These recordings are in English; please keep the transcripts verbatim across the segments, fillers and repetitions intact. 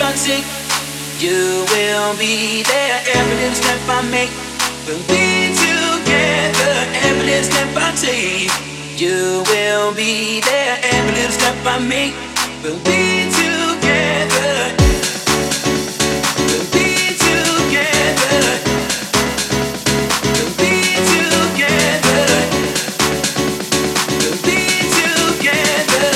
I take, you will be there. Every little step I make, we'll be together. Every little step I take, you will be there. Every little step I make, we'll be together. We'll be together. We'll be together. We'll be together.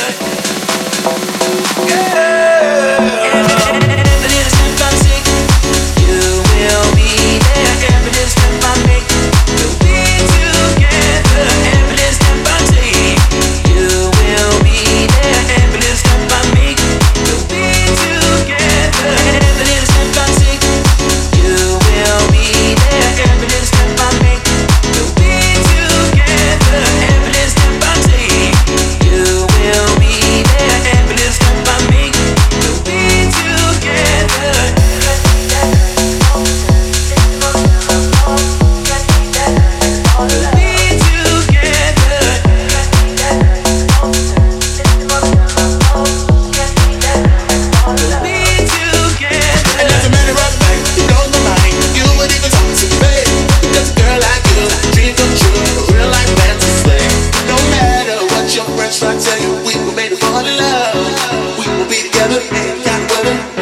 Every little step I take, you will be there. Every little step I make, we'll be together. Every little step I take, you will be there. Every little step I make, we'll be together. Every little step I take, you will be there. Every little step I make, we'll be together. Every little step I take, you will be there. Every little step I make, we'll be together. We'll be together. We'll be together. And as a matter of fact, it blows my mind. You would even talk to me, babe. Because a girl like you, dream come true, a real life fantasy. No matter what your friends try to tell you, we were made to fall in love. We will be together and got weather.